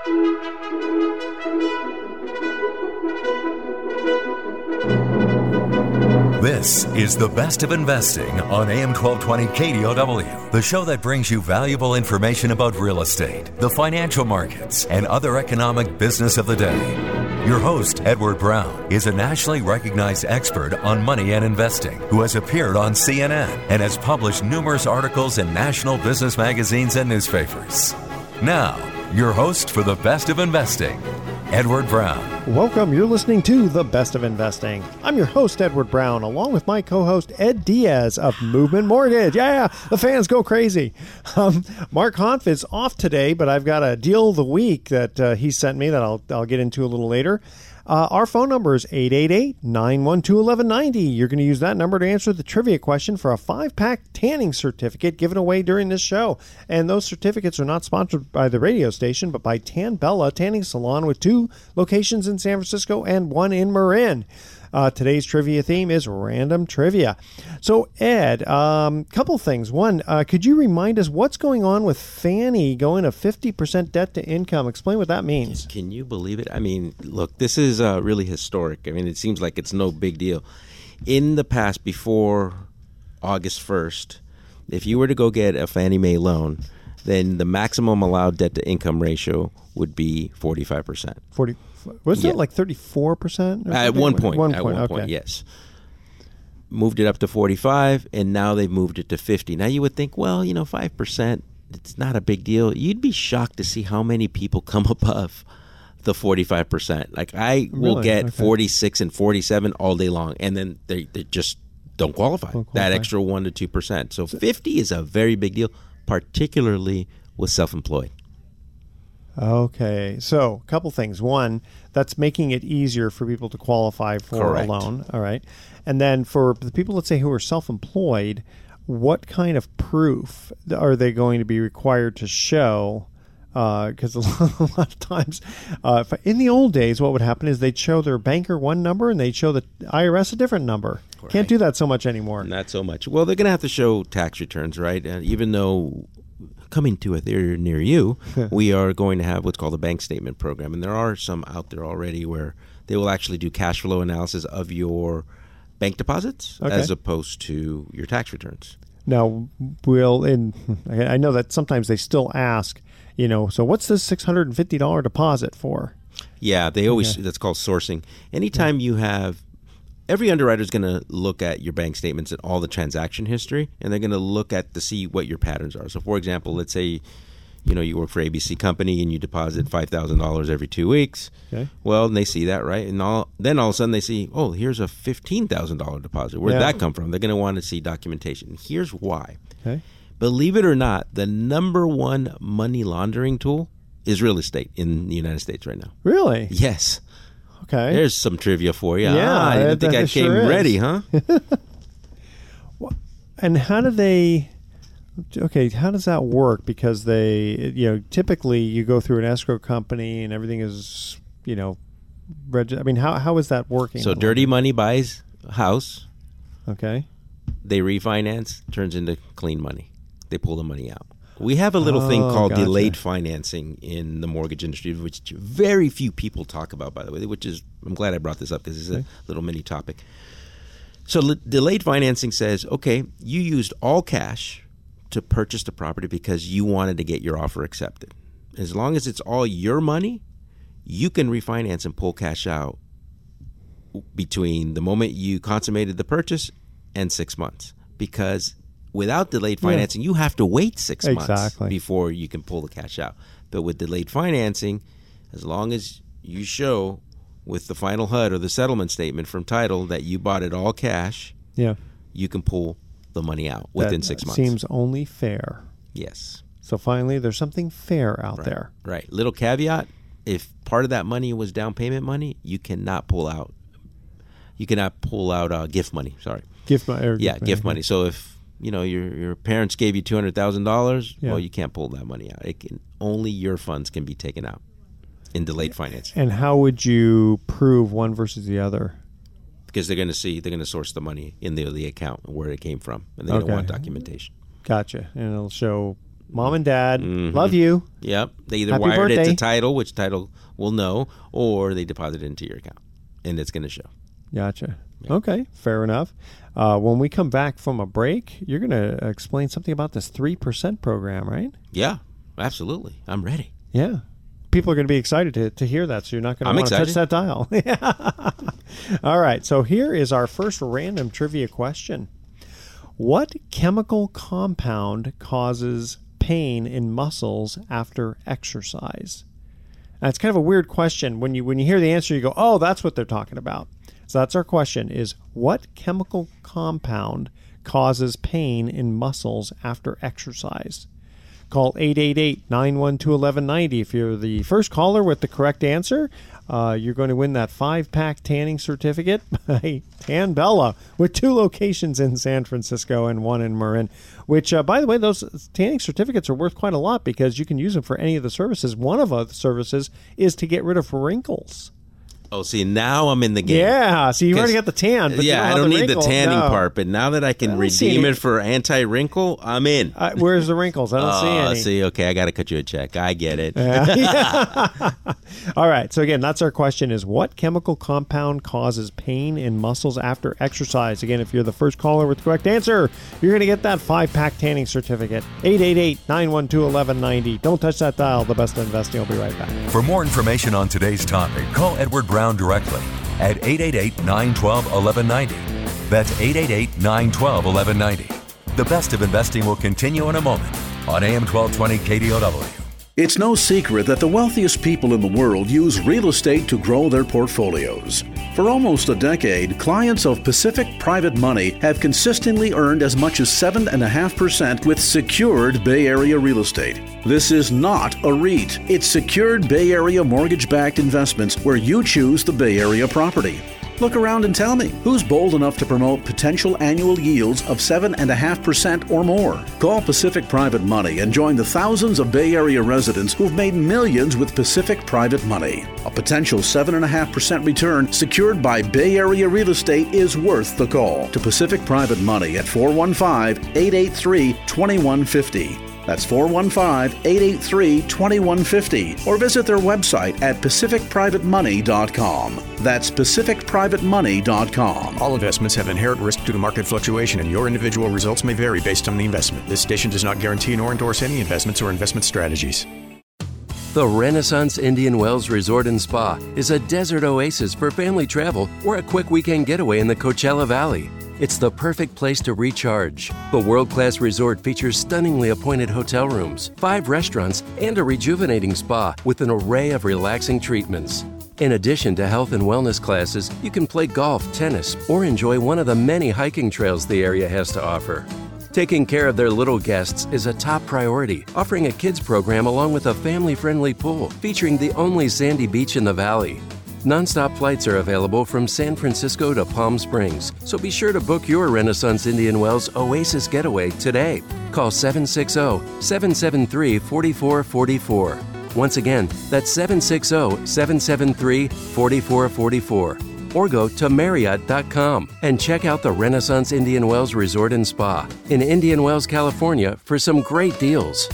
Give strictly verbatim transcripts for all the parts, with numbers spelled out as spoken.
This is The Best of Investing on A M twelve twenty K D O W, the show that brings you valuable information about real estate, the financial markets, and other economic business of the day. Your host, Edward Brown, is a nationally recognized expert on money and investing who has appeared on C N N and has published numerous articles in national business magazines and newspapers. Now, your host for The Best of Investing, Edward Brown. Welcome. You're listening to The Best of Investing. I'm your host, Edward Brown, along with my co-host, Ed Diaz of Movement Mortgage. Yeah, the fans go crazy. Um, Mark Hanf is off today, but I've got a deal of the week that uh, he sent me that I'll, I'll get into a little later. Uh, our phone number is eight eight eight, nine one two, one one nine zero. You're going to use that number to answer the trivia question for a five-pack tanning certificate given away during this show. And those certificates are not sponsored by the radio station, but by Tan Bella Tanning Salon with two locations in San Francisco and one in Marin. Uh, today's trivia theme is random trivia. So, Ed, a um, couple things. One, uh, could you remind us what's going on with Fannie going to fifty percent debt to income? Explain what that means. Can you believe it? I mean, look, this is uh, really historic. I mean, it seems like it's no big deal. In the past, before August first, if you were to go get a Fannie Mae loan, then the maximum allowed debt to income ratio would be forty-five percent. forty Wasn't yeah. it like thirty-four percent? At one point. One at point, one okay. point, yes. Moved it up to forty-five, and now they've moved it to fifty. Now you would think, well, you know, five percent, it's not a big deal. You'd be shocked to see how many people come above the forty-five percent. Like, I will Really? get Okay. forty-six and forty-seven all day long, and then they, they just don't qualify. Don't That qualify. extra one to two percent. So fifty is a very big deal, particularly with self-employed. Okay, so a couple things. One, that's making it easier for people to qualify for Correct. a loan. All right. And then for the people, let's say, who are self-employed, what kind of proof are they going to be required to show? Because uh, a lot of times, uh, if, in the old days, what would happen is they'd show their banker one number and they'd show the I R S a different number. Right. Can't do that so much anymore. Not so much. Well, they're going to have to show tax returns, right? And even though coming to a theater near you, we are going to have what's called a bank statement program. And there are some out there already where they will actually do cash flow analysis of your bank deposits Okay. as opposed to your tax returns. Now, will in I know that sometimes they still ask, you know, so what's this six hundred fifty dollars deposit for? Yeah, they always, Okay. that's called sourcing. Anytime you have, every underwriter is going to look at your bank statements and all the transaction history, and they're going to look at to see what your patterns are. So, for example, let's say, you know, you work for A B C Company and you deposit five thousand dollars every two weeks. Okay. Well, and they see that, right? And all, then all of a sudden they see, oh, here's a fifteen thousand dollars deposit. Where did Yeah. that come from? They're going to want to see documentation. Here's why. Okay. Believe it or not, the number one money laundering tool is real estate in the United States right now. Really? Yes. Okay. There's some trivia for you. Yeah, ah, I didn't that- think that I came sure is. ready, huh? And how do they? Okay, how does that work? Because they, you know, typically you go through an escrow company and everything is, you know, reg- I mean, how how is that working? So dirty money buys a house. Okay. They refinance, turns into clean money. They pull the money out. We have a little thing Oh, called gotcha. delayed financing in the mortgage industry, which very few people talk about, by the way, which is, I'm glad I brought this up because it's Okay. a little mini topic. So le- delayed financing says, okay, you used all cash to purchase the property because you wanted to get your offer accepted. As long as it's all your money, you can refinance and pull cash out between the moment you consummated the purchase and six months. Because without delayed Yeah. financing, you have to wait six months Exactly. before you can pull the cash out. But with delayed financing, as long as you show with the final H U D or the settlement statement from title that you bought it all cash, Yeah. you can pull the money out within That six months. Seems only fair. Yes. So finally, there's something fair out Right. there. Right. Little caveat, if part of that money was down payment money, you cannot pull out you cannot pull out uh, gift money, sorry. Gift money. Yeah, gift money. So if, you know, your your parents gave you two hundred thousand dollars, Yeah. well, you can't pull that money out. It can only your funds can be taken out in delayed financing. And how would you prove one versus the other? Because they're going to see, they're going to source the money in the, the account and where it came from, and they don't Okay. want documentation. Gotcha. And it'll show Mom and Dad, Mm-hmm. love you. Yep. They either Happy wired birthday. it to Title, which Title will know, or they deposit it into your account, and it's going to show. Gotcha. Okay, fair enough. Uh, when we come back from a break, you're going to explain something about this three percent program, right? Yeah, absolutely. I'm ready. Yeah. People are going to be excited to, to hear that, so you're not going I'm to want to touch excited. that dial. All right, so here is our first random trivia question. What chemical compound causes pain in muscles after exercise? Now, it's kind of a weird question. When you when you hear the answer, you go, oh, that's what they're talking about. So that's our question, is what chemical compound causes pain in muscles after exercise? Call eight eight eight, nine one two, one one nine zero. If you're the first caller with the correct answer, uh, you're going to win that five-pack tanning certificate by Tan Bella, with two locations in San Francisco and one in Marin, which, uh, by the way, those tanning certificates are worth quite a lot because you can use them for any of the services. One of the services is to get rid of wrinkles. Oh, see, now I'm in the game. Yeah, so you've already 'Cause- got the tan. But you yeah, don't I have don't the need wrinkle. the tanning No. part, but now that I can I don't see redeem any- it for anti-wrinkle, I'm in. Uh, where's the wrinkles? I don't oh, see any. see, okay, I got to cut you a check. I get it. Yeah. All right. So again, that's our question: is what chemical compound causes pain in muscles after exercise? Again, if you're the first caller with the correct answer, you're going to get that five-pack tanning certificate. eight eight eight, nine one two, one one nine zero. Don't touch that dial. The Best of Investing. I'll be right back. For more information on today's topic, call Edward Brown directly at eight eight eight, nine one two, one one nine zero. That's eight eight eight, nine one two, one one nine zero. The Best of Investing will continue in a moment on A M twelve twenty K D O W. It's no secret that the wealthiest people in the world use real estate to grow their portfolios. For almost a decade, clients of Pacific Private Money have consistently earned as much as seven point five percent with secured Bay Area real estate. This is not a REIT. It's secured Bay Area mortgage-backed investments where you choose the Bay Area property. Look around and tell me, who's bold enough to promote potential annual yields of seven point five percent or more? Call Pacific Private Money and join the thousands of Bay Area residents who've made millions with Pacific Private Money. A potential seven point five percent return secured by Bay Area real estate is worth the call to Pacific Private Money at four one five, eight eight three, two one five zero. That's four one five, eight eight three, two one five zero, or visit their website at pacific private money dot com. That's pacific private money dot com. All investments have inherent risk due to market fluctuation, and your individual results may vary based on the investment. This station does not guarantee nor endorse any investments or investment strategies. The Renaissance Indian Wells Resort and Spa is a desert oasis for family travel or a quick weekend getaway in the Coachella Valley. It's the perfect place to recharge. The world-class resort features stunningly appointed hotel rooms, five restaurants, and a rejuvenating spa with an array of relaxing treatments. In addition to health and wellness classes, you can play golf, tennis, or enjoy one of the many hiking trails the area has to offer. Taking care of their little guests is a top priority, offering a kids program along with a family-friendly pool featuring the only sandy beach in the valley. Non-stop flights are available from San Francisco to Palm Springs, so be sure to book your Renaissance Indian Wells Oasis Getaway today. Call seven six zero, seven seven three, four four four four. Once again, that's seven six zero, seven seven three, four four four four. Or go to Marriott dot com and check out the Renaissance Indian Wells Resort and Spa in Indian Wells, California for some great deals.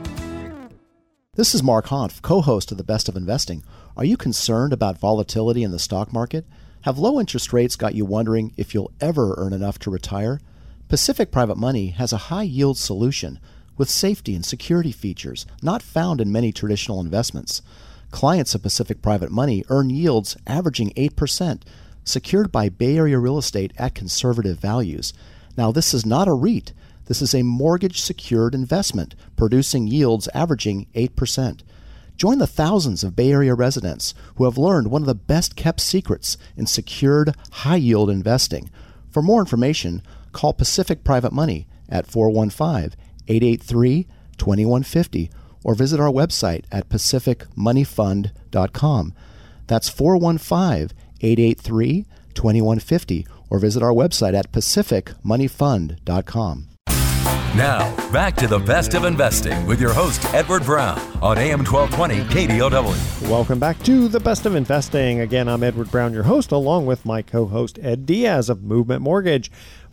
This is Mark Hanf, co-host of The Best of Investing. Are you concerned about volatility in the stock market? Have low interest rates got you wondering if you'll ever earn enough to retire? Pacific Private Money has a high-yield solution with safety and security features not found in many traditional investments. Clients of Pacific Private Money earn yields averaging eight percent, secured by Bay Area real estate at conservative values. Now, this is not a REIT. This is a mortgage-secured investment, producing yields averaging eight percent. Join the thousands of Bay Area residents who have learned one of the best-kept secrets in secured, high-yield investing. For more information, call Pacific Private Money at four one five, eight eight three, two one five zero or visit our website at pacific money fund dot com. That's four one five, eight eight three, two one five zero or visit our website at pacific money fund dot com. Now, back to the Best of Investing with your host, Edward Brown, on A M twelve twenty K D O W. Welcome back to the Best of Investing. Again, I'm Edward Brown, your host, along with my co-host, Ed Diaz of Movement Mortgage.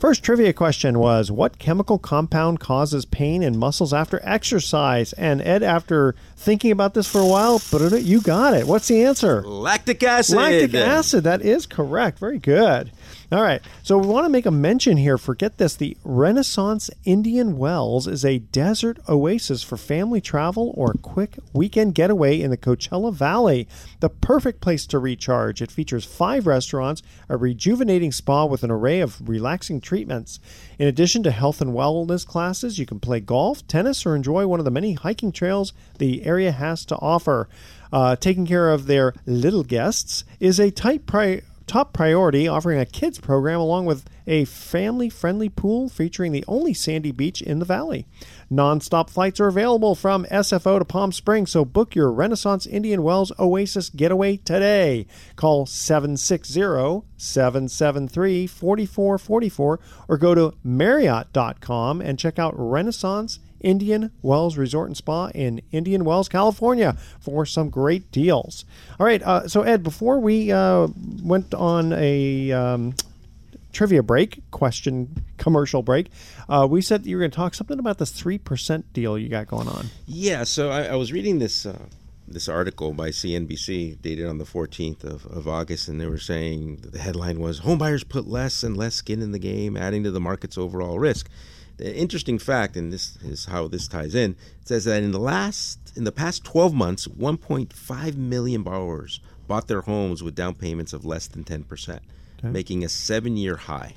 First trivia question was, what chemical compound causes pain in muscles after exercise? And Ed, after thinking about this for a while, you got it. What's the answer? Lactic acid. Lactic acid. That is correct. Very good. All right. So we want to make a mention here. Forget this. The Renaissance Indian Wells is a desert oasis for family travel or a quick weekend getaway in the Coachella Valley. The perfect place to recharge. It features five restaurants, a rejuvenating spa with an array of relaxing treatments. In addition to health and wellness classes, you can play golf, tennis, or enjoy one of the many hiking trails the area has to offer. Uh, taking care of their little guests is a tight priority. Top priority, offering a kids program along with a family-friendly pool featuring the only sandy beach in the valley. Non-stop flights are available from S F O to Palm Springs, so book your Renaissance Indian Wells Oasis getaway today. Call seven six zero, seven seven three, four four four four or go to Marriott dot com and check out Renaissance Indian Wells Resort and Spa in Indian Wells, California for some great deals. All right, uh, so Ed, before we uh, went on a um, trivia break, question commercial break, uh, we said that you were going to talk something about this three percent deal you got going on. Yeah, so I, I was reading this uh, this article by C N B C dated on the fourteenth of, of August, and they were saying that the headline was, "Homebuyers put less and less skin in the game, adding to the market's overall risk." The interesting fact, and this is how this ties in, it says that in the last, in the past twelve months, one point five million borrowers bought their homes with down payments of less than ten percent, okay, making a seven-year high.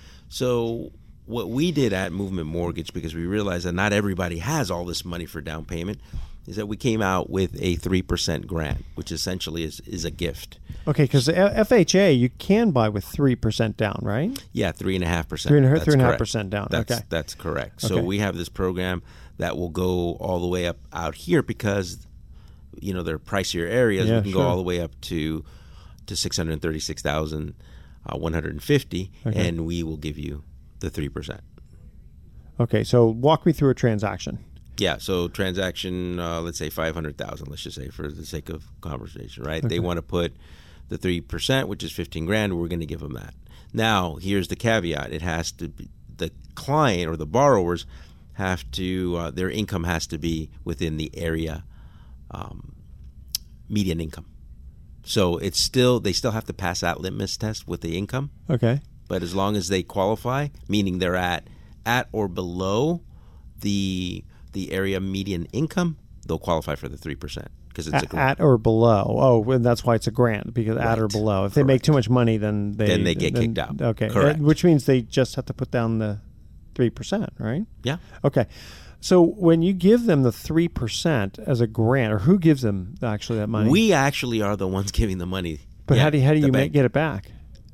So what we did at Movement Mortgage, because we realized that not everybody has all this money for down payment, is that we came out with a three percent grant, which essentially is, is a gift. Okay, because the F H A, you can buy with three percent down, right? Yeah, three point five percent. three point five percent down, that's, okay. That's correct. Okay. So we have this program that will go all the way up out here because, you know, they're pricier areas. Yeah, we can sure. go all the way up to to six hundred thirty-six thousand one hundred fifty dollars, okay, and we will give you the three percent. Okay, so walk me through a transaction. Yeah, so transaction, uh, let's say five hundred thousand dollars, let's just say for the sake of conversation, right? Okay. They want to put the three percent, which is fifteen grand, we're going to give them that. Now, here's the caveat. It has to be, the client or the borrowers have to, uh, their income has to be within the area um, median income. So it's still, they still have to pass that litmus test with the income. Okay. But as long as they qualify, meaning they're at, at or below the the area median income, they'll qualify for the three percent because it's at, a grant. At or below. Oh, and that's why it's a grant, because right. At or below. If they Correct. Make too much money, then they then they get then, kicked out. Okay, Correct. Which means they just have to put down the three percent, right? Yeah. Okay. So when you give them the three percent as a grant, or who gives them actually that money? We actually are the ones giving the money. But yeah, how do you, how do you make, get it back?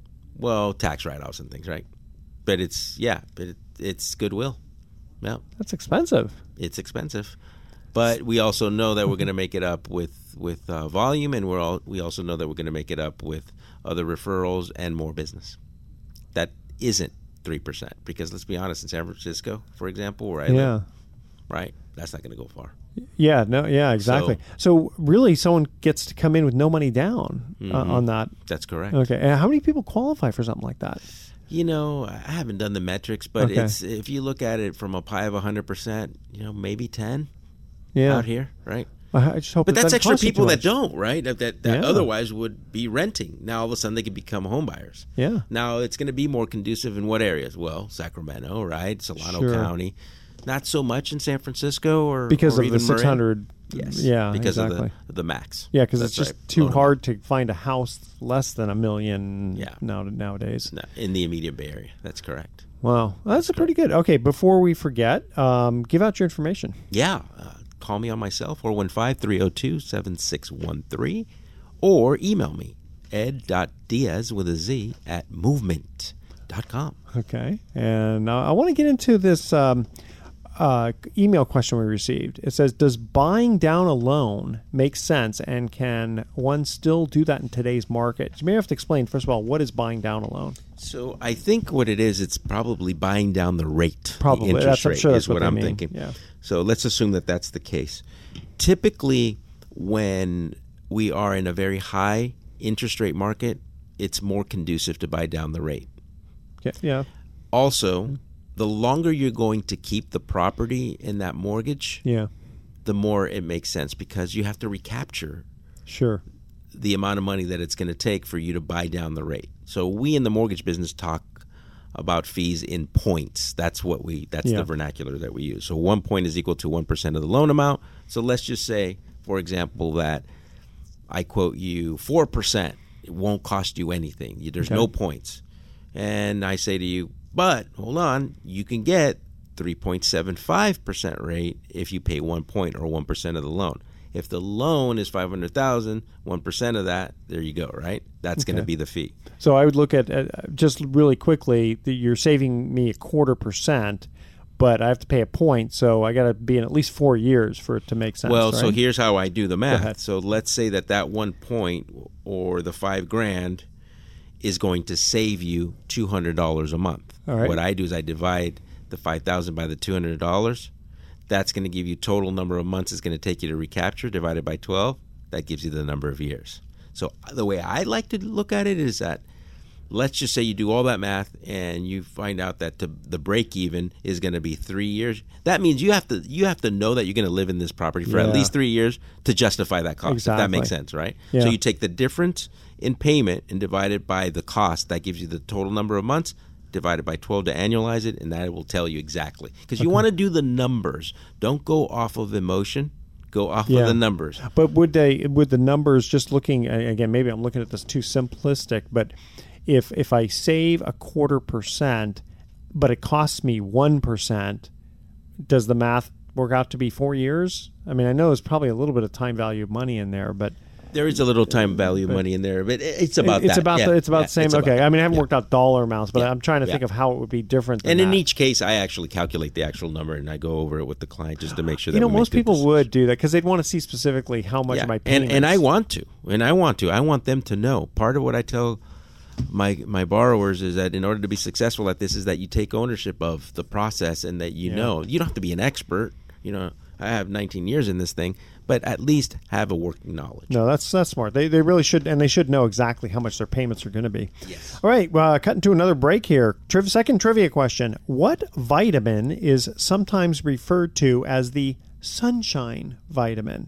Well, tax write-offs and things, right? But it's, yeah, but it, it's goodwill. Yeah. That's expensive. It's expensive. But we also know that we're going to make it up with, with uh, volume, and we're all, we also know that we're going to make it up with other referrals and more business. That isn't three percent. Because let's be honest, in San Francisco, for example, where I yeah. live, right, that's not going to go far. Yeah, no, yeah, exactly. So, so really someone gets to come in with no money down mm-hmm. uh, on that. That's correct. Okay. And how many people qualify for something like that? You know, I haven't done the metrics, but okay. it's if you look at it from a pie of one hundred percent, you know, maybe ten yeah. out here, right? I just hope but that that's extra people that much. don't, right? That that, that yeah. otherwise would be renting. Now all of a sudden they could become home buyers. Yeah. Now it's going to be more conducive in what areas? Well, Sacramento, right? Solano sure. County. Not so much in San Francisco or because or of even the six hundred. Yes. Yeah. Because exactly. of the, the max. Yeah, because it's just right. too Load hard to find a house less than a million. Yeah. Now nowadays. No, in the immediate Bay Area. That's correct. Wow, well, that's a pretty good. Okay, before we forget, um, give out your information. Yeah. Uh, call me on my cell, four one five, three oh two, seven six one three, or email me, ed.diaz with a Z at movement dot com. Okay, and uh, I want to get into this um, uh, email question we received. It says, does buying down a loan make sense, and can one still do that in today's market? You may have to explain, first of all, what is buying down a loan? So I think what it is, it's probably buying down the rate. Probably. The interest that's, I'm rate sure that's is what, what they I'm mean. thinking. Yeah. So let's assume that that's the case. Typically, when we are in a very high interest rate market, it's more conducive to buy down the rate. Yeah. yeah. Also, the longer you're going to keep the property in that mortgage, Yeah. the more it makes sense because you have to recapture Sure. the amount of money that it's going to take for you to buy down the rate. So we in the mortgage business talk about fees in points. That's what we. That's Yeah. the vernacular that we use. So one point is equal to one percent of the loan amount. So let's just say, for example, that I quote you four percent. It won't cost you anything. You, there's Okay. no points. And I say to you, but hold on, you can get three point seven five percent rate if you pay one point or one percent of the loan. If the loan is five hundred thousand dollars, one percent of that, there you go, right? That's going to Okay. be the fee. So I would look at, uh, just really quickly, that you're saving me a quarter percent, but I have to pay a point, so I got to be in at least four years for it to make sense. Well, so right? here's how I do the ahead. math. So let's say that that one point or the five grand is going to save you two hundred dollars a month. All right. What I do is I divide the five thousand by the two hundred dollars. That's going to give you total number of months it's going to take you to recapture divided by twelve. That gives you the number of years. So the way I like to look at it is that let's just say you do all that math and you find out that to, the break even is going to be three years. That means you have to you have to know that you're going to live in this property for Yeah. at least three years to justify that cost. If that Exactly. makes sense, right? Yeah. So you take the difference in payment and divide it by the cost. That gives you the total number of months divided by twelve to annualize it, and that will tell you exactly. Because you want to do the numbers. Don't go off of emotion. Go off Yeah. of the numbers. But would they, would the numbers, just looking, again, maybe I'm looking at this too simplistic, but if if I save a quarter percent, but it costs me one percent, does the math work out to be four years? I mean, I know there's probably a little bit of time value of money in there, but There is a little time value of money in there, but it- it's about it's that. about Yeah, the, it's about yeah, the same. it's about Okay, that. I mean, I haven't Yeah. worked out dollar amounts, but Yeah. I'm trying to think Yeah. of how it would be different. Than And in that. each case, I actually calculate the actual number, and I go over it with the client just to make sure that you know, we make most good people decisions. would do that because they'd want to see specifically how much Yeah. of my and payments. and I want to, and I want to. I want them to know. Part of what I tell my my borrowers is that in order to be successful at this, is that you take ownership of the process and that you Yeah. know. You don't have to be an expert. You know, I have nineteen years in this thing, but at least have a working knowledge. No, that's that's smart. They they really should, and they should know exactly how much their payments are going to be. Yes. All right, uh, cutting to another break here. Triv- second trivia question: what vitamin is sometimes referred to as the sunshine vitamin?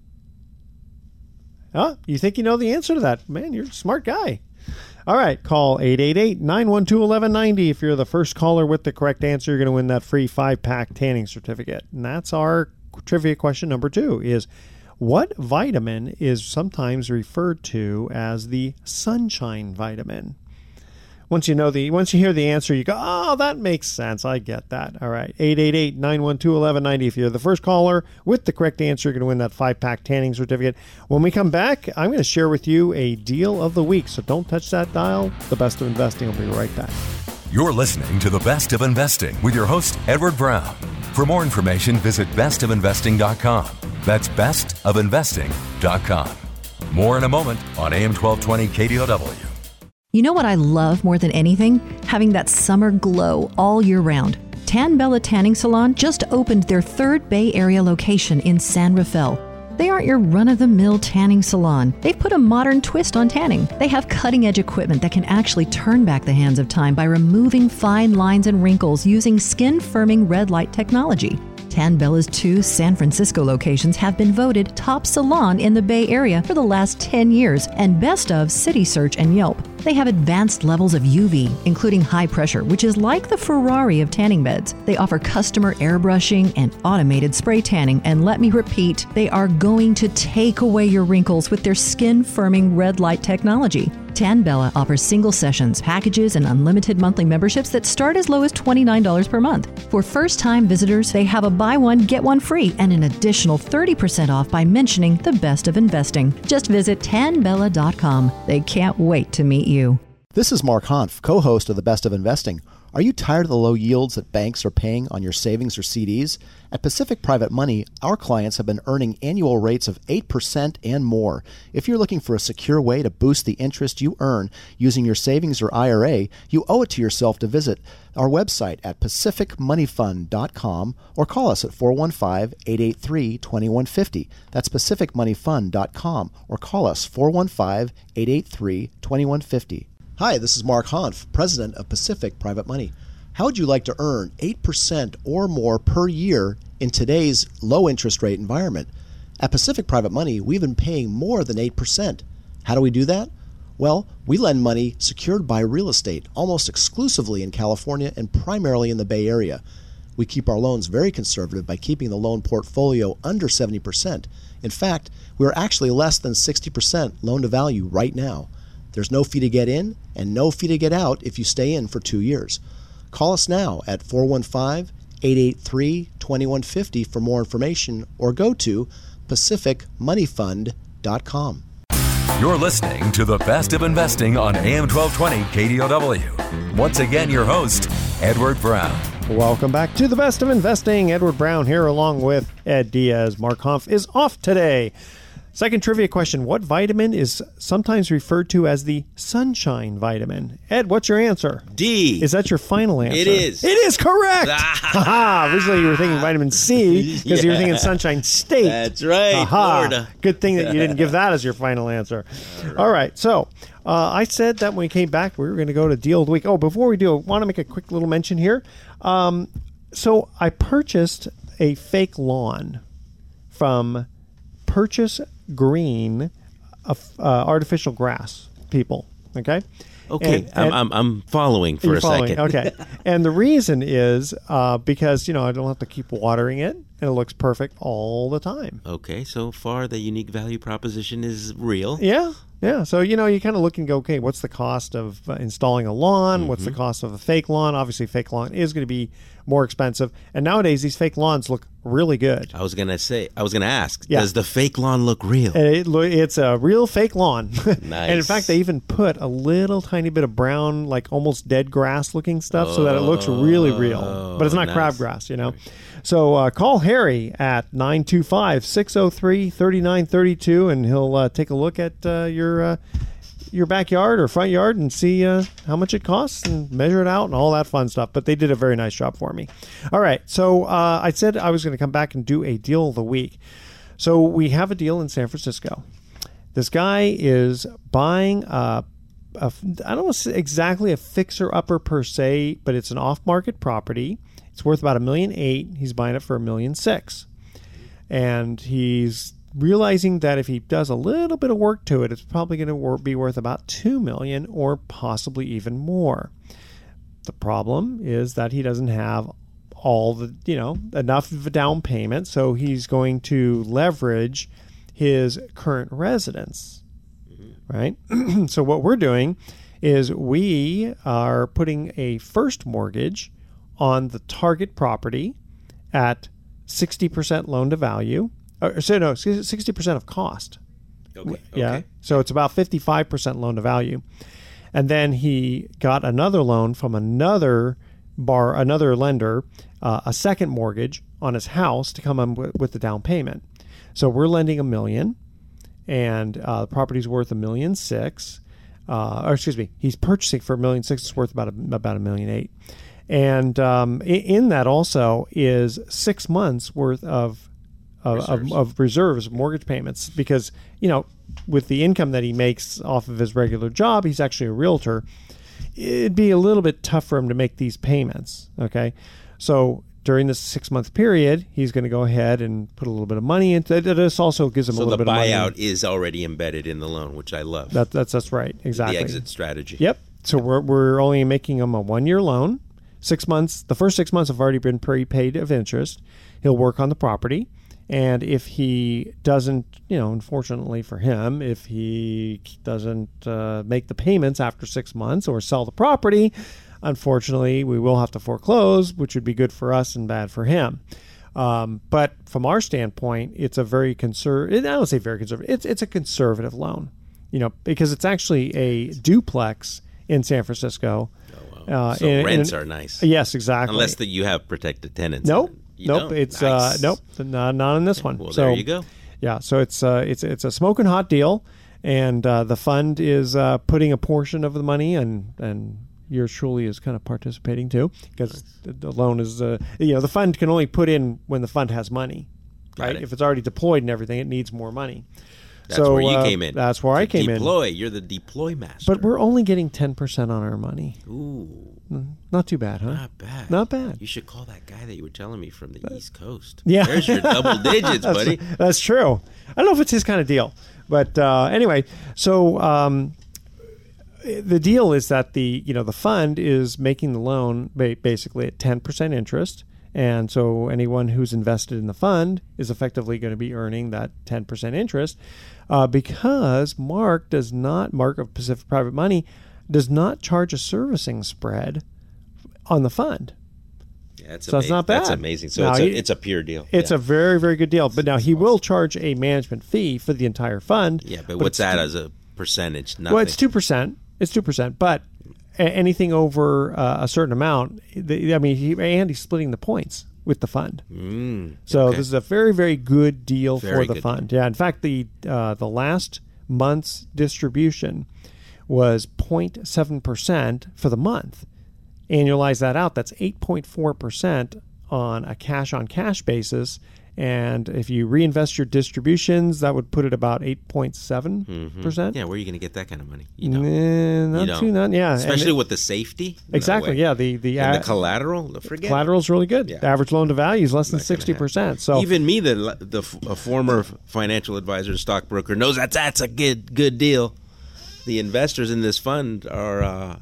Oh, you think you know the answer to that? Man, you're a smart guy. All right, call eight eight eight, nine one two, one one nine zero. If you're the first caller with the correct answer, you're going to win that free five-pack tanning certificate. And that's our trivia question number two is, what vitamin is sometimes referred to as the sunshine vitamin? Once you know the, once you hear the answer, you go, oh, that makes sense. I get that. All right, eight eight eight, nine one two, one one nine zero. If you're the first caller with the correct answer, you're going to win that five-pack tanning certificate. When we come back, I'm going to share with you a deal of the week, so don't touch that dial. The Best of Investing will be right back. You're listening to The Best of Investing with your host, Edward Brown. For more information, visit best of investing dot com. That's best of investing dot com. More in a moment on A M twelve twenty K D O W. You know what I love more than anything? Having that summer glow all year round. Tan Bella Tanning Salon just opened their third Bay Area location in San Rafael. They aren't your run-of-the-mill tanning salon. They've put a modern twist on tanning. They have cutting-edge equipment that can actually turn back the hands of time by removing fine lines and wrinkles using skin-firming red light technology. Tan Bella's two San Francisco locations have been voted top salon in the Bay Area for the last ten years and best of City Search and Yelp. They have advanced levels of U V, including high pressure, which is like the Ferrari of tanning beds. They offer customer airbrushing and automated spray tanning, and let me repeat, they are going to take away your wrinkles with their skin-firming red light technology. Tan Bella offers single sessions, packages, and unlimited monthly memberships that start as low as twenty-nine dollars per month. For first-time visitors, they have a buy one, get one free, and an additional thirty percent off by mentioning the Best of Investing. Just visit tan bella dot com. They can't wait to meet you. This is Mark Hanf, co-host of The Best of Investing. Are you tired of the low yields that banks are paying on your savings or C Ds? At Pacific Private Money, our clients have been earning annual rates of eight percent and more. If you're looking for a secure way to boost the interest you earn using your savings or I R A, you owe it to yourself to visit our website at pacific money fund dot com or call us at four one five, eight eight three, two one five zero. That's pacific money fund dot com or call us four one five, eight eight three, two one five zero. Hi, this is Mark Hanf, president of Pacific Private Money. How would you like to earn eight percent or more per year in today's low interest rate environment? At Pacific Private Money, we've been paying more than eight percent. How do we do that? Well, we lend money secured by real estate almost exclusively in California and primarily in the Bay Area. We keep our loans very conservative by keeping the loan portfolio under seventy percent. In fact, we're actually less than sixty percent loan to value right now. There's no fee to get in and no fee to get out if you stay in for two years. Call us now at four one five, eight eight three, two one five zero for more information or go to pacific money fund dot com. You're listening to the Best of Investing on A M twelve twenty K D O W. Once again, your host, Edward Brown. Welcome back to the Best of Investing. Edward Brown here along with Ed Diaz. Mark Humph is off today. Second trivia question. What vitamin is sometimes referred to as the sunshine vitamin? Ed, what's your answer? D. Is that your final answer? It is. It is correct. Ha Originally you were thinking vitamin C because yeah. you were thinking Sunshine State. That's right. Aha. Florida. Good thing that you didn't give that as your final answer. All right. All right. So uh, I said that when we came back, we were going to go to Deal of the Week. Oh, before we do, I want to make a quick little mention here. Um, so I purchased a fake lawn from Purchase Green, uh, uh, artificial grass people. Okay. Okay, and, and I'm, I'm I'm following for a following. second. Okay, and the reason is uh, because you know I don't have to keep watering it, and it looks perfect all the time. Okay, so far the unique value proposition is real. Yeah, yeah. So you know you kind of look and go, okay, what's the cost of uh, installing a lawn? Mm-hmm. What's the cost of a fake lawn? Obviously, fake lawn is going to be more expensive, and nowadays these fake lawns look really good. I was gonna say, I was gonna ask, yeah. does the fake lawn look real? It, it's a real fake lawn. Nice. And in fact, they even put a little tiny bit of brown, like almost dead grass looking stuff, oh, so that it looks really real. But it's not nice. crabgrass, you know. So uh, call Harry at nine two five, six oh three, three nine three two, and he'll uh, take a look at uh, your uh, your backyard or front yard and see uh, how much it costs and measure it out and all that fun stuff. But they did a very nice job for me. All right. So uh, I said I was going to come back and do a deal of the week. So we have a deal in San Francisco. This guy is buying a, a I don't know exactly a fixer-upper per se, but it's an off-market property. It's worth about a million eight. He's buying it for a million six. And he's realizing that if he does a little bit of work to it, it's probably going to be worth about two million dollars or possibly even more. The problem is that he doesn't have all the, you know, enough of a down payment, so he's going to leverage his current residence, right? So what we're doing is we are putting a first mortgage on the target property at sixty percent loan to value. Or, so no, sixty percent of cost. Okay. Yeah. Okay. So it's about fifty-five percent loan to value. And then he got another loan from another bar, another lender, uh, a second mortgage on his house to come in with, with the down payment. So we're lending a million, and uh, the property's worth a million six. Uh, or excuse me, he's purchasing for a million six. It's worth about a, about a million eight. And um, in that also is six months worth of Of reserves. Of, of reserves, mortgage payments, because, you know, with the income that he makes off of his regular job, he's actually a realtor. It'd be a little bit tough for him to make these payments. Okay. So during this six month period, he's going to go ahead and put a little bit of money into it. This also gives him so a little bit of money. So the buyout is already embedded in the loan, which I love. That, that's, that's right. Exactly. The exit strategy. Yep. So we're, we're only making him a one year loan. Six months, the first six months have already been prepaid of interest. He'll work on the property. And if he doesn't, you know, unfortunately for him, if he doesn't uh, make the payments after six months or sell the property, unfortunately, we will have to foreclose, which would be good for us and bad for him. Um, but from our standpoint, it's a very conservative, I don't say very conservative, it's, it's a conservative loan, you know, because it's actually a duplex in San Francisco. Oh, wow. uh, so in, rents in, are nice. Yes, exactly. Unless that you have protected tenants. Nope. You nope, don't? it's nice. uh, nope, not, not in this one. Well, so, there you go. Yeah, so it's uh, it's it's a smoking hot deal, and uh, the fund is uh, putting a portion of the money, and and yours truly is kind of participating too, because nice. the loan is uh, you know the fund can only put in when the fund has money, right? If it's already deployed and everything, it needs more money. That's so, where you uh, came in. That's where I came deploy. in. Deploy. You're the deploy master. But we're only getting ten percent on our money. Ooh. Not too bad, huh? Not bad. Not bad. You should call that guy that you were telling me from the East Coast. Yeah. There's your double digits, that's, buddy. That's true. I don't know if it's his kind of deal. But uh, anyway, so um, the deal is that the you know the fund is making the loan ba- basically at ten percent interest. And so anyone who's invested in the fund is effectively going to be earning that ten percent interest uh, because Mark does not, Mark of Pacific Private Money, does not charge a servicing spread on the fund. Yeah, that's so amazing. it's not bad. That's amazing. So now, it's, a, he, it's a pure deal. It's yeah. a very, very good deal. But now he will charge a management fee for the entire fund. Yeah, but, but what's that as a percentage? Nothing. Well, it's two percent. It's two percent. But a- anything over uh, a certain amount, the, I mean, he, Andy's splitting the points with the fund. Mm, so okay. this is a very, very good deal very for the good fund. deal. Yeah. In fact, the uh, the last month's distribution was zero point seven percent for the month. Annualize that out, that's eight point four percent on a cash-on-cash basis. And if you reinvest your distributions, that would put it about eight point seven percent. Mm-hmm. Yeah, where are you going to get that kind of money? You don't. Nah, not you don't. too, not, yeah. Especially it, with the safety. Exactly, yeah. The the, and uh, the collateral, forget collateral is really good. Yeah. The average loan to value is less than Not gonna sixty percent. So even me, the the a former financial advisor and stockbroker, knows that that's a good good deal. The investors in this fund are, uh,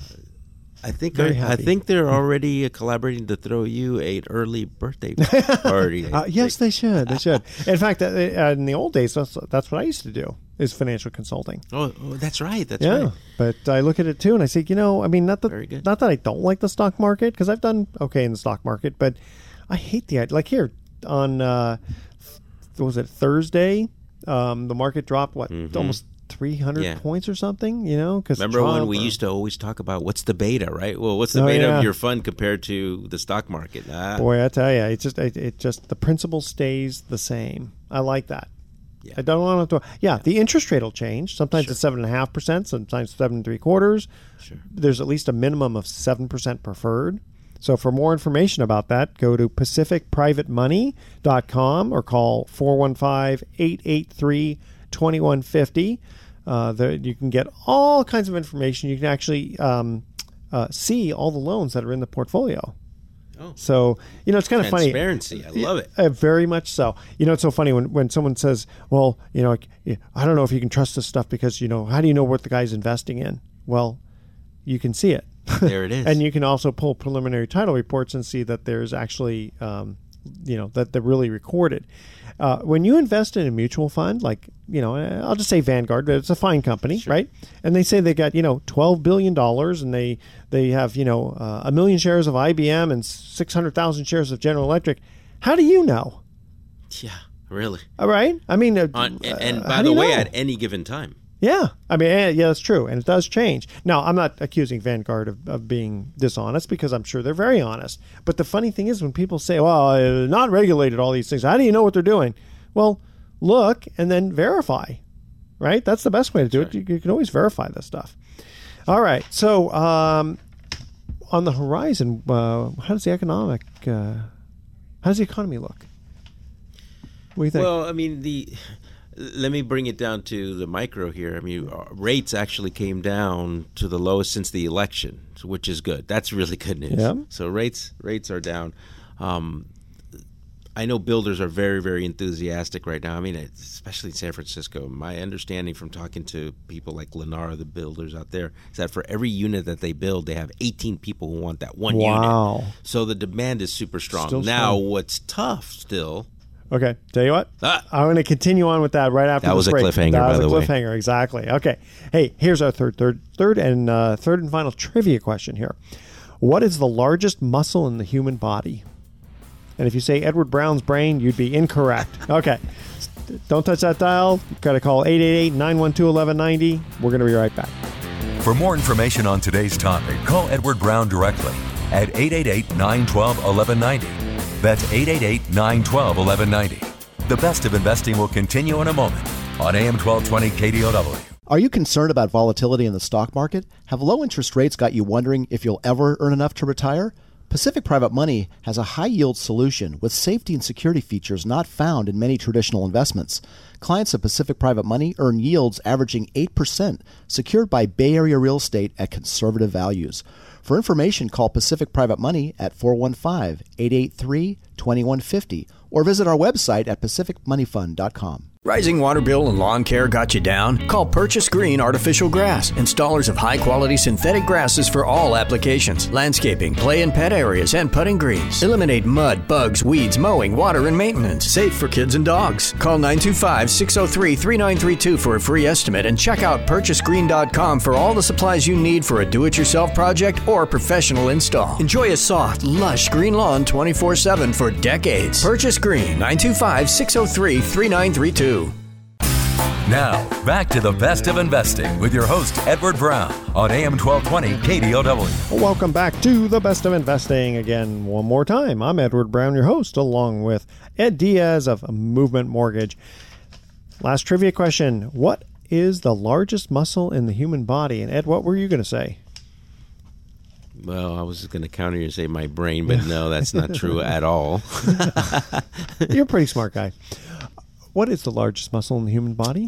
I think, Very are, I happy. think they're already collaborating to throw you an early birthday party. uh, yes, they should. They should. In fact, uh, in the old days, that's that's what I used to do. Is financial consulting. Oh, oh that's right. That's yeah. right. But I look at it too, and I say, you know, I mean, not Very that good. not that I don't like the stock market, because I've done okay in the stock market, but I hate the idea. Like here on, uh, what was it Thursday? Um, the market dropped what Mhm. almost three hundred Yeah. points or something. You know, because Remember when we used to always talk about what's the beta, right? Well, what's the Oh, beta yeah. of your fund compared to the stock market? Ah, Boy, I tell you, it's just it, it just the principle stays the same. I like that. Yeah. I don't want to. Yeah, the interest rate will change. Sometimes Sure. it's seven and a half percent. Sometimes seven and three quarters. Sure. There's at least a minimum of seven percent preferred. So for more information about that, go to pacific private money dot com or call four one five, eight eight three, two one five zero. Uh, there, you can get all kinds of information. You can actually um, uh, see all the loans that are in the portfolio. Oh. So, you know, it's kind of funny. Transparency. I love it. Uh, very much so. You know, it's so funny when, when someone says, well, you know, I don't know if you can trust this stuff because, you know, how do you know what the guy's investing in? Well, you can see it. There it is. And you can also pull preliminary title reports and see that there's actually, um, you know, that they're really recorded. Uh, when you invest in a mutual fund, like, you know, I'll just say Vanguard, but it's a fine company, Sure. right? And they say they got, you know, twelve billion dollars and they, they have, you know, uh, a million shares of I B M and six hundred thousand shares of General Electric. How do you know? Yeah, really. All right. I mean, uh, On, and and uh, by how do the you way, know? at any given time. Yeah, I mean, eh, yeah, that's true, and it does change. Now, I'm not accusing Vanguard of, of being dishonest because I'm sure they're very honest. But the funny thing is when people say, well, uh, not regulated, all these things, how do you know what they're doing? Well, look and then verify, right? That's the best way to do it. You, you can always verify this stuff. All right, so um, on the horizon, uh, how does the economic, uh, how does the economy look? What do you think? Well, I mean, the let me bring it down to the micro here. I mean, uh, rates actually came down to the lowest since the election, so- which is good. That's really good news. Yeah. So rates rates are down. Um, I know builders are very, very enthusiastic right now. I mean, it's- especially in San Francisco. My understanding from talking to people like Lennar, the builders out there, is that for every unit that they build, they have eighteen people who want that one Wow. unit. So the demand is super strong. Still now, strong. what's tough still... Okay, tell you what, Ah. I'm going to continue on with that right after That this was a break. cliffhanger, That was by a the way. cliffhanger, exactly. Okay, hey, here's our third, third, third, and uh, third and final trivia question here. What is the largest muscle in the human body? And if you say Edward Brown's brain, you'd be incorrect. Okay, don't touch that dial. You've got to call eight eight eight, nine one two, one one nine zero. We're going to be right back. For more information on today's topic, call Edward Brown directly at eight eight eight, nine one two, one one nine zero. That's eight eight eight, nine one two, one one nine zero. The best of investing will continue in a moment on A M twelve twenty K D O W. Are you concerned about volatility in the stock market? Have low interest rates got you wondering if you'll ever earn enough to retire? Pacific Private Money has a high-yield solution with safety and security features not found in many traditional investments. Clients of Pacific Private Money earn yields averaging eight percent, secured by Bay Area real estate at conservative values. For information, call Pacific Private Money at four one five, eight eight three, two one five zero or visit our website at pacific money fund dot com. Rising water bill and lawn care got you down? Call Purchase Green Artificial Grass, installers of high-quality synthetic grasses for all applications, landscaping, play and pet areas, and putting greens. Eliminate mud, bugs, weeds, mowing, water, and maintenance. Safe for kids and dogs. Call nine two five, six zero three, three nine three two for a free estimate and check out purchase green dot com for all the supplies you need for a do-it-yourself project or professional install. Enjoy a soft, lush green lawn twenty-four seven for decades. Purchase Green, nine two five, six zero three, three nine three two. Now, back to the best of investing with your host, Edward Brown, on A M twelve twenty K D O W. Welcome back to the best of investing again one more time. I'm Edward Brown, your host, along with Ed Diaz of Movement Mortgage. Last trivia question. What is the largest muscle in the human body? And Ed, what were you going to say? Well, I was going to counter you and say my brain, but no, that's not true at all. You're a pretty smart guy. What is the largest muscle in the human body?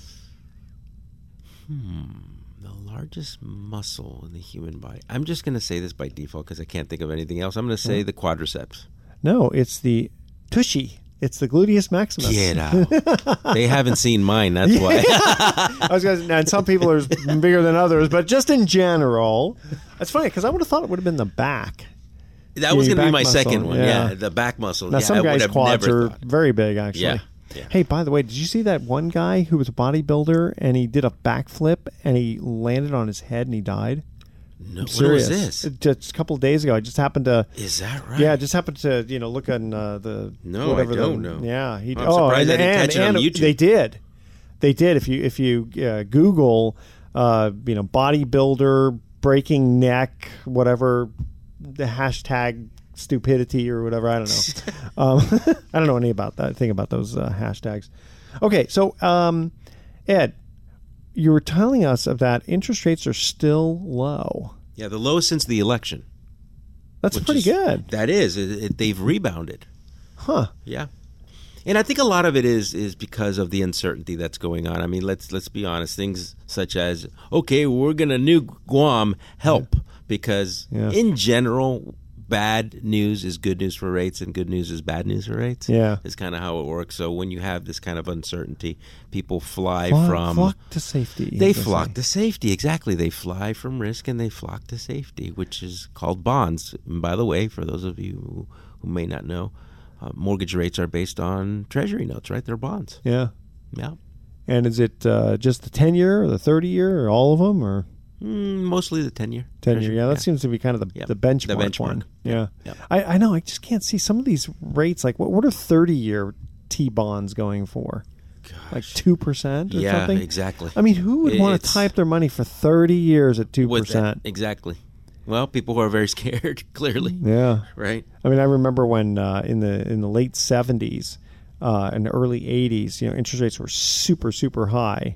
Hmm. The largest muscle in the human body. I'm just going to say this by default because I can't think of anything else. I'm going to say the quadriceps. No, it's the tushy. It's the gluteus maximus. Get out. They haven't seen mine, that's why. I was going to, and some people are bigger than others, but just in general. It's funny because I would have thought it would have been the back. That was Your going to be my back second muscle, one. yeah. Yeah, the back muscle. Now, yeah, some I would guys' have quads never are thought. very big, actually. Yeah. Yeah. Hey, by the way, did you see that one guy who was a bodybuilder and he did a backflip and he landed on his head and he died? No, I'm what serious. was this? Just a couple of days ago. I just happened to. Is that right? Yeah, I just happened to you know look on uh, the. No, whatever I don't the, know. Yeah, he. I'm oh, surprised and, I didn't and, catch it on and YouTube. They did, they did. If you if you uh, Google, uh, you know, bodybuilder breaking neck, whatever, the hashtag stupidity or whatever. I don't know. um, I don't know any about that. Thing about those uh, hashtags. Okay, so um, Ed, you were telling us that interest rates are still low. Yeah, the lowest since the election. That's which pretty is- good. That is. It, it, they've rebounded. Huh. Yeah. And I think a lot of it is is because of the uncertainty that's going on. I mean, let's let's be honest. Things such as, okay, we're going to nuke Guam help because Yeah. in general, bad news is good news for rates and good news is bad news for rates. Yeah. Is kind of how it works. So when you have this kind of uncertainty, people fly Flock, from... flock to safety. They as say. flock to safety, exactly. They fly from risk and they flock to safety, which is called bonds. And by the way, for those of you who, who may not know, uh, mortgage rates are based on treasury notes, right? They're bonds. Yeah. Yeah. And is it uh, just the ten-year or the thirty-year or all of them? Or Mm, mostly the ten-year. ten-year, yeah. That seems to be kind of the, Yeah. the, benchmark The benchmark. one. Yeah. Yeah. I, I know. I just can't see some of these rates. Like, what, what are thirty-year T-bonds going for? Like two percent or Yeah, something? exactly. I mean, who would want to It's- tie up their money for thirty years at two With that- percent? Exactly. Well, people who are very scared, clearly. Yeah. Right? I mean, I remember when uh, in the in the late seventies uh, and early eighties, you know, interest rates were super super high,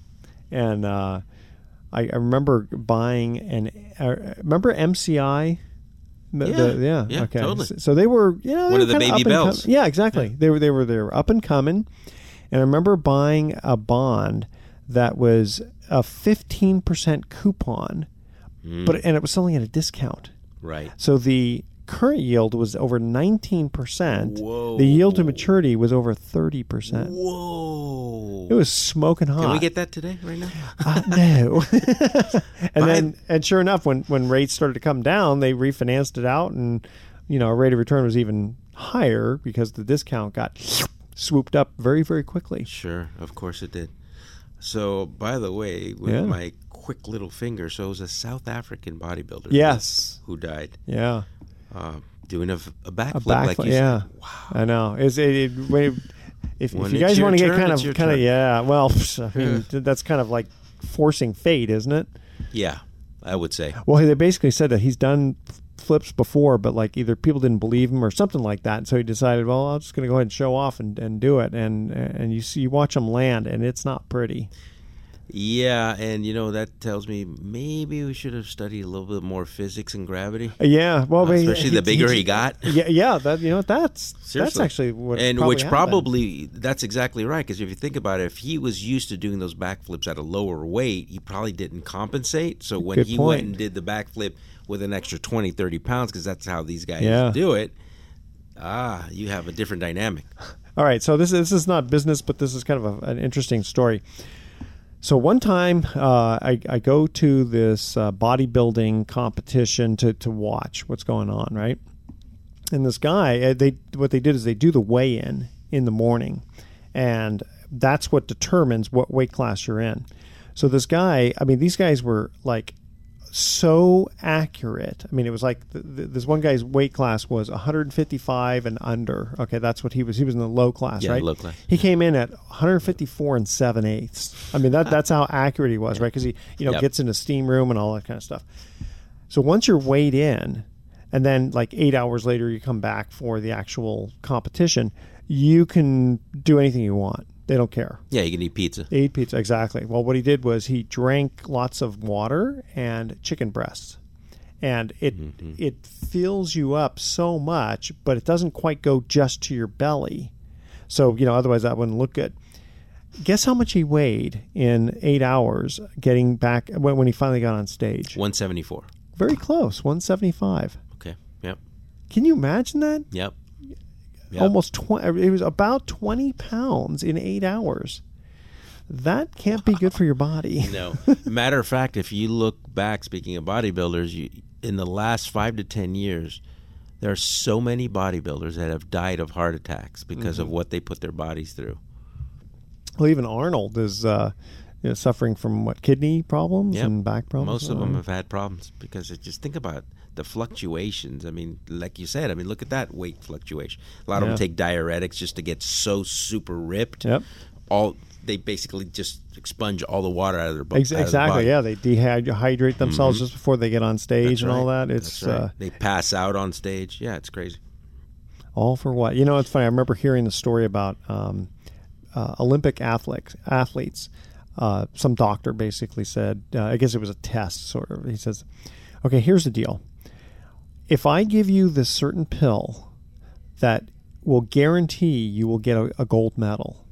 and uh, I, I remember buying an. Uh, remember M C I? The- Yeah. the- yeah. Yeah, Okay. totally. So, so they were, you know, they One were of the kinda baby up and bells. com- yeah, exactly. They were they were they were up and coming, and I remember buying a bond that was a fifteen percent coupon, but and it was selling at a discount. Right. So the current yield was over nineteen percent. Whoa. The yield to maturity was over thirty percent. Whoa. It was smoking hot. Can we get that today, right now? Uh, no. and Buy then, and sure enough, when, when rates started to come down, they refinanced it out, and you know, rate of return was even higher because the discount got swooped up very, very quickly. Sure, of course it did. So, by the way, with Yeah. my quick little finger, so it was a South African bodybuilder. Yes. Who died Yeah. uh, doing a, a backflip, A backflip. like you yeah. said. Wow. I know. It's, it, it, when- if, When if you it's guys your want to get turn, kind it's of, your kind of, turn. yeah. Well, I mean, that's kind of like forcing fate, isn't it? Yeah, I would say. Well, they basically said that he's done flips before, but like either people didn't believe him or something like that. So he decided, well, I'm just going to go ahead and show off and, and do it. And and you see, you watch him land, and it's not pretty. Yeah, and you know that tells me maybe we should have studied a little bit more physics and gravity. Yeah, well, uh, especially he, the bigger he, he got. Yeah, yeah, that you know that's Seriously. that's actually what and probably which happened. probably that's exactly right, because if you think about it, if he was used to doing those backflips at a lower weight, he probably didn't compensate. So when Good he point. went and did the backflip with an extra twenty, thirty pounds, because that's how these guys yeah. do it, ah, you have a different dynamic. All right, so this this is not business, but this is kind of a, an interesting story. So one time, uh, I, I go to this uh, bodybuilding competition to, to watch what's going on, right? And this guy, they what they did is they do the weigh-in in the morning, and that's what determines what weight class you're in. So this guy, I mean, these guys were like so accurate. I mean, it was like th- th- this one guy's weight class was one fifty-five and under. Okay, that's what he was. He was in the low class, yeah, right? low class. He came in at one fifty-four and seven eighths. I mean, that that's how accurate he was, right? Because he, you know, yep. gets in a steam room and all that kind of stuff. So once you're weighed in, and then like eight hours later you come back for the actual competition, you can do anything you want. They don't care. Yeah, you can eat pizza. They eat pizza, exactly. Well, what he did was he drank lots of water and chicken breasts. And it mm-hmm. it fills you up so much, but it doesn't quite go just to your belly. So, you know, otherwise that wouldn't look good. Guess how much he weighed in eight hours getting back when, when he finally got on stage? one seventy-four. Very close, one seventy-five. Okay, yep. Can you imagine that? Yep. Yep. Almost twenty. It was about twenty pounds in eight hours. That can't be good for your body. No. Matter of fact, if you look back, speaking of bodybuilders, you, in the last five to ten years, there are so many bodybuilders that have died of heart attacks because mm-hmm. of what they put their bodies through. Well, even Arnold is uh, you know, suffering from what, kidney problems yep. and back problems. Most of them have had problems because it, just think about it. The fluctuations. I mean, like you said, I mean, look at that weight fluctuation. A lot yeah. of them take diuretics just to get so super ripped. Yep. All they basically just expunge all the water out of their body. Ex- exactly. Yeah, they dehydrate themselves mm-hmm. just before they get on stage That's and right. all that. It's That's right. uh, they pass out on stage. Yeah, it's crazy. All for what? You know, it's funny. I remember hearing the story about um, uh, Olympic athletes. Athletes. Uh, some doctor basically said, uh, I guess it was a test, sort of. He says, "Okay, here's the deal. If I give you this certain pill that will guarantee you will get a, a gold medal,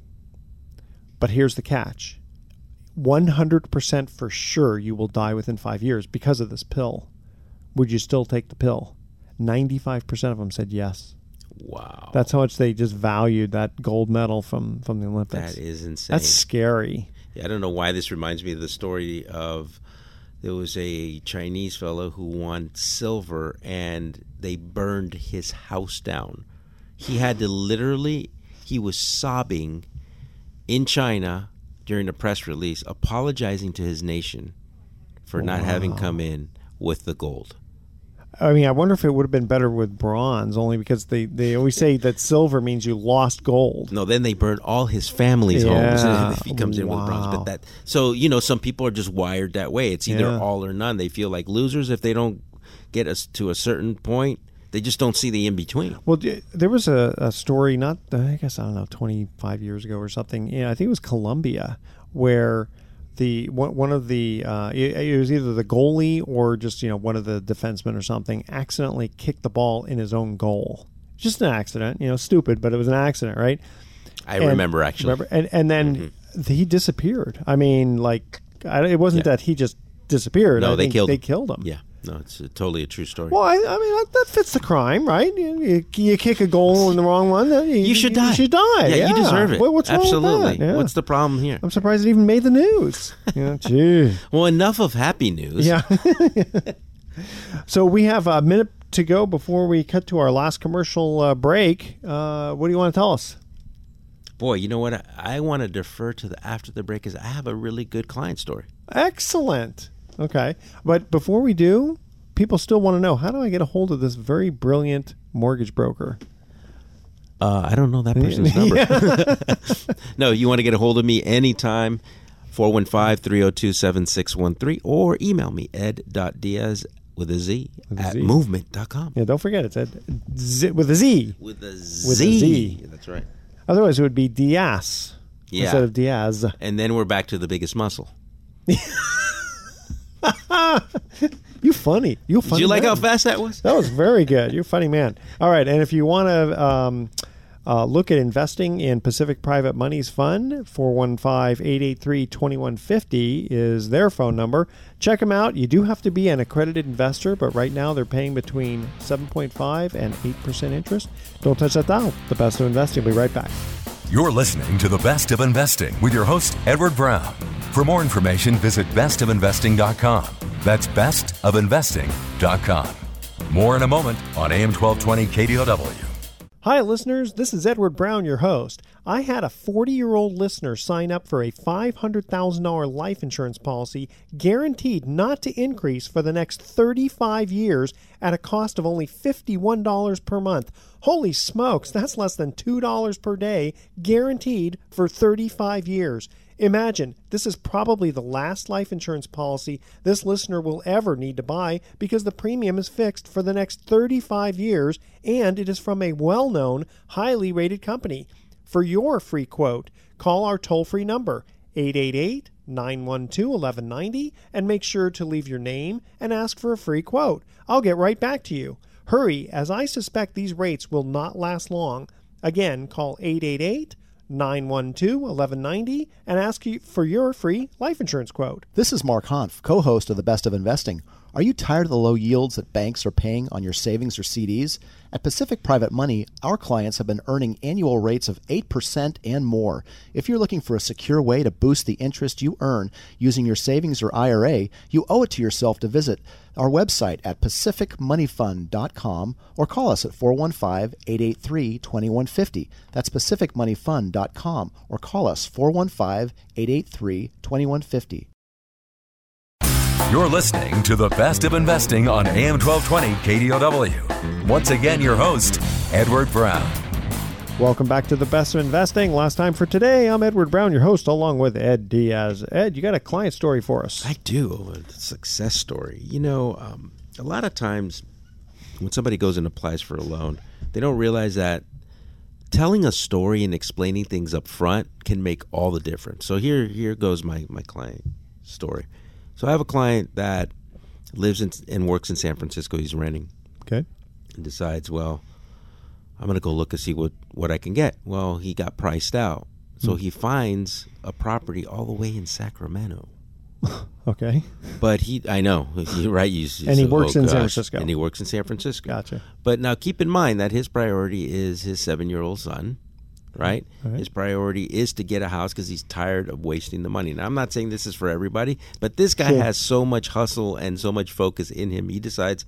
but here's the catch. one hundred percent for sure you will die within five years because of this pill. Would you still take the pill?" ninety-five percent of them said yes. Wow. That's how much they just valued that gold medal from, from the Olympics. That is insane. That's scary. Yeah, I don't know why this reminds me of the story of... There was a Chinese fellow who won silver, and they burned his house down. He had to literally, he was sobbing in China during a press release, apologizing to his nation for not wow. having come in with the gold. I mean, I wonder if it would have been better with bronze, only because they, they always say that silver means you lost gold. No, then they burned all his family's yeah. homes if he comes in wow. with bronze. But that, so you know, some people are just wired that way. It's either yeah. all or none. They feel like losers if they don't get us to a certain point. They just don't see the in between. Well, there was a, a story, not I guess I don't know, twenty-five years ago or something. Yeah, I think it was Colombia, where the one, one of the uh, it, it was either the goalie or just you know one of the defensemen or something accidentally kicked the ball in his own goal. Just an accident, you know, stupid, but it was an accident, right? I and, remember actually. Remember, and and then mm-hmm. he disappeared. I mean, like I, it wasn't yeah. that he just disappeared. No, I they think killed they him. killed him. Yeah. No, it's a, totally a true story. Well, I, I mean, that, that fits the crime, right? You, you, you kick a goal in the wrong one, you, you should die. You should die. Yeah, yeah. you deserve it. What, what's Absolutely. wrong with that? Yeah. What's the problem here? I'm surprised it even made the news. Yeah, gee. Well, enough of happy news. Yeah. So we have a minute to go before we cut to our last commercial uh, break. Uh, what do you want to tell us? Boy, you know what? I, I want to defer to the after the break because I have a really good client story. Excellent. Okay. But before we do, people still want to know, how do I get a hold of this very brilliant mortgage broker? Uh, I don't know that person's number. No, you want to get a hold of me anytime, four one five, three oh two, seven six one three, or email me, ed.diaz with a Z with a at Z. movement dot com. Yeah, don't forget, it's Ed Z, with a Z. With a Z. With a Z. Yeah, that's right. Otherwise, it would be Diaz yeah. instead of Diaz. And then we're back to the biggest muscle. You funny. You funny. Did you like man. how fast that was? That was very good. You're a funny man. All right, and if you want to um, uh, look at investing in Pacific Private Money's fund, four one five, eight eight three, two one five zero is their phone number. Check them out. You do have to be an accredited investor, but right now they're paying between seven point five and eight percent interest. Don't touch that dial. The Best of Investing. We'll be right back. You're listening to The Best of Investing with your host, Edward Brown. For more information, visit best of investing dot com. That's best of investing dot com. More in a moment on A M twelve twenty K D O W. Hi, listeners. This is Edward Brown, your host. I had a forty-year-old listener sign up for a five hundred thousand dollars life insurance policy guaranteed not to increase for the next thirty-five years at a cost of only fifty-one dollars per month. Holy smokes, that's less than two dollars per day, guaranteed for thirty-five years. Imagine, this is probably the last life insurance policy this listener will ever need to buy because the premium is fixed for the next thirty-five years and it is from a well-known, highly rated company. For your free quote, call our toll-free number, eight eight eight, nine one two, one one nine zero, and make sure to leave your name and ask for a free quote. I'll get right back to you. Hurry, as I suspect these rates will not last long. Again, call eight eight eight, nine one two, one one nine zero and ask you for your free life insurance quote. This is Mark Hanf, co-host of The Best of Investing. Are you tired of the low yields that banks are paying on your savings or C Ds? At Pacific Private Money, our clients have been earning annual rates of eight percent and more. If you're looking for a secure way to boost the interest you earn using your savings or I R A, you owe it to yourself to visit our website at pacific money fund dot com or call us at four one five, eight eight three, two one five zero. That's pacific money fund dot com or call us four one five, eight eight three, two one five zero. You're listening to The Best of Investing on A M twelve twenty K D O W. Once again, your host, Edward Brown. Welcome back to The Best of Investing. Last time for today, I'm Edward Brown, your host, along with Ed Diaz. Ed, you got a client story for us. I do. A success story. You know, um, a lot of times when somebody goes and applies for a loan, they don't realize that telling a story and explaining things up front can make all the difference. So here, here goes my, my client story. So I have a client that lives in, and works in San Francisco. He's renting. Okay. And decides, well, I'm going to go look and see what, what I can get. Well, he got priced out. So mm. he finds a property all the way in Sacramento. Okay. But he, I know, you're right. You, and he so, works oh in gosh. San Francisco. And he works in San Francisco. Gotcha. But now keep in mind that his priority is his seven-year-old son. Right? right? His priority is to get a house because he's tired of wasting the money. Now, I'm not saying this is for everybody, but this guy sure. has so much hustle and so much focus in him. He decides,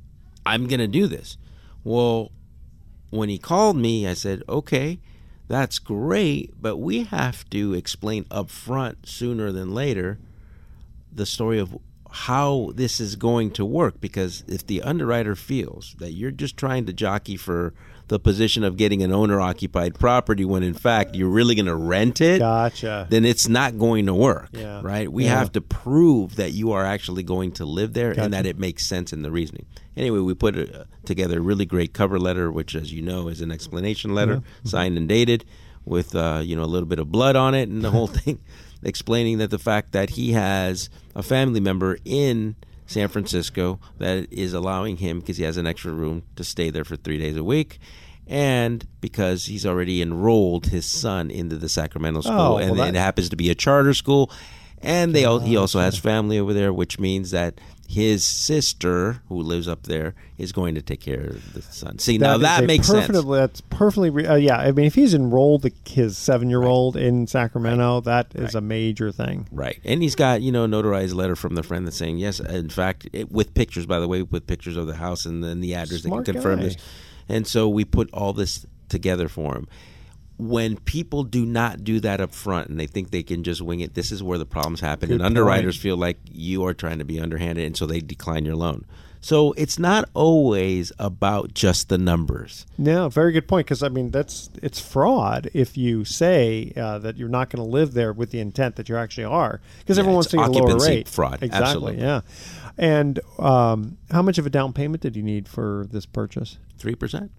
I'm going to do this. Well, when he called me, I said, okay, that's great, but we have to explain up front sooner than later the story of how this is going to work, because if the underwriter feels that you're just trying to jockey for the position of getting an owner-occupied property when in fact you're really going to rent it, gotcha. then it's not going to work, yeah. right? We yeah. have to prove that you are actually going to live there gotcha. and that it makes sense in the reasoning. Anyway, we put a, together a really great cover letter, which, as you know, is an explanation letter, yeah. signed and dated, with uh, you know a little bit of blood on it and the whole thing, explaining that the fact that he has a family member in San Francisco that is allowing him, because he has an extra room, to stay there for three days a week, and because he's already enrolled his son into the Sacramento school, oh, and well, it that... happens to be a charter school, and they all, he also has family over there, which means that his sister, who lives up there, is going to take care of the son. See, that now that makes sense. That's perfectly, re- uh, yeah. I mean, if he's enrolled the, his seven-year-old right. in Sacramento, right. that is right. a major thing. Right. And he's got, you know, a notarized letter from the friend that's saying, yes, in fact, it, with pictures, by the way, with pictures of the house and then the address Smart that can confirm guy. this. And so we put all this together for him. When people do not do that up front and they think they can just wing it, this is where the problems happen. Good and underwriters point. feel like you are trying to be underhanded, and so they decline your loan. So it's not always about just the numbers. No, very good point, because, I mean, that's it's fraud if you say uh, that you're not going to live there with the intent that you actually are, because yeah, everyone wants to get a lower rate. Fraud. Exactly, Absolutely. yeah. And um, how much of a down payment did you need for this purchase? three percent.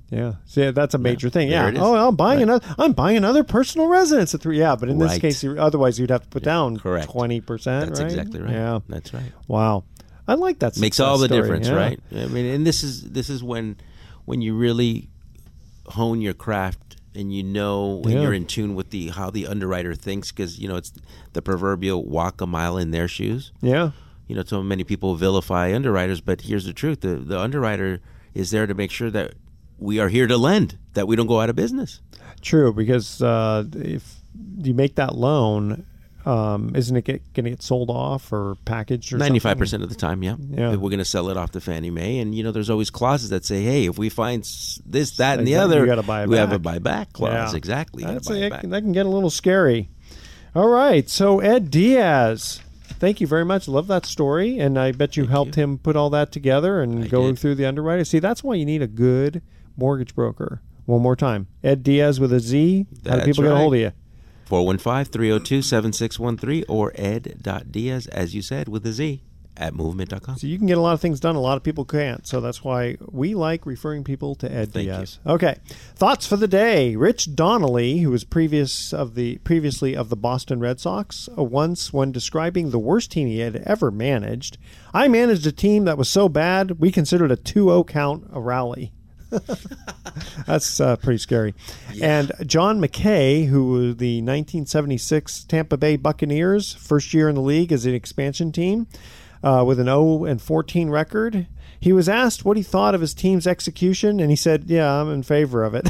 Yeah, see, that's a major Yeah, thing. there Yeah. it is. Oh, I'm buying Right. another. I'm buying another personal residence at three. Yeah, but in this Right. case, you, otherwise you'd have to put down Correct. twenty percent. That's right? exactly right. Yeah, That's right. wow. I like that. Makes success all the story. difference, Yeah. right? I mean, and this is this is when when you really hone your craft and you know when Yeah. you're in tune with the how the underwriter thinks, because you know it's the proverbial walk a mile in their shoes. Yeah. You know, so many people vilify underwriters, but here's the truth: the the underwriter is there to make sure that we are here to lend, that we don't go out of business. True, because uh, if you make that loan, um, isn't it going to get sold off or packaged or Ninety-five something? percent of the time, yeah. Yeah. We're going to sell it off to Fannie Mae, and you know, there's always clauses that say, "Hey, if we find s- this, that, and the Exactly. other, You gotta buy it we have a back." buyback clause." Yeah. Exactly, you gotta That's buy a, it back. that can get a little scary. All right, so Ed Diaz, thank you very much. Love that story, and I bet you Thank helped you. him put all that together and I go did. through the underwriter. See, that's why you need a good mortgage broker. One more time, Ed Diaz with a Z. How do That's people get a right. hold of you? four one five, three oh two, seven six one three or ed.diaz, as you said, with a Z, at movement dot com. So you can get a lot of things done. A lot of people can't. So that's why we like referring people to Ed Thank Diaz. Okay. Thoughts for the day. Rich Donnelly, who was previous of the previously of the Boston Red Sox, uh, once when describing the worst team he had ever managed, I managed a team that was so bad we considered a two oh count a rally. That's uh, pretty scary. And John McKay, who was the nineteen seventy-six Tampa Bay Buccaneers, first year in the league as an expansion team, uh, with an oh and fourteen record. He was asked what he thought of his team's execution, and he said, "Yeah, I'm in favor of it."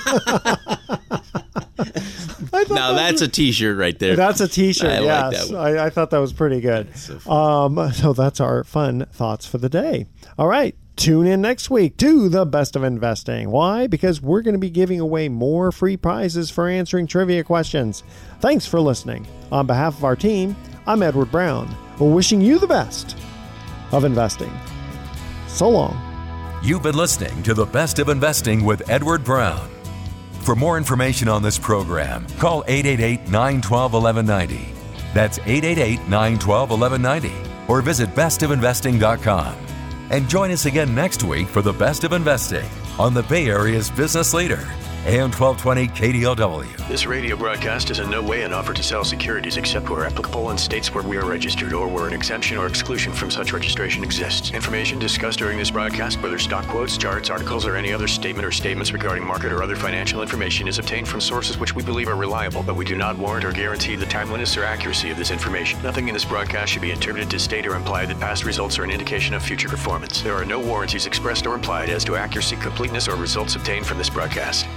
I thought Now that that's a T-shirt right there. That's a T-shirt. I like yes, that one. I, I thought that was pretty good. so funny. um, so that's our fun thoughts for the day. All right, tune in next week to the Best of Investing. Why? Because we're going to be giving away more free prizes for answering trivia questions. Thanks for listening. On behalf of our team, I'm Edward Brown. We're wishing you the best of investing. So long. You've been listening to The Best of Investing with Edward Brown. For more information on this program, call eight eight eight, nine one two, one one nine zero. That's eight eight eight, nine one two, one one nine zero. Or visit best of investing dot com. And join us again next week for The Best of Investing on the Bay Area's business leader, A M twelve twenty K D O W. This radio broadcast is in no way an offer to sell securities except where applicable in states where we are registered or where an exemption or exclusion from such registration exists. Information discussed during this broadcast, whether stock quotes, charts, articles, or any other statement or statements regarding market or other financial information, is obtained from sources which we believe are reliable, but we do not warrant or guarantee the timeliness or accuracy of this information. Nothing in this broadcast should be interpreted to state or imply that past results are an indication of future performance. There are no warranties expressed or implied as to accuracy, completeness, or results obtained from this broadcast.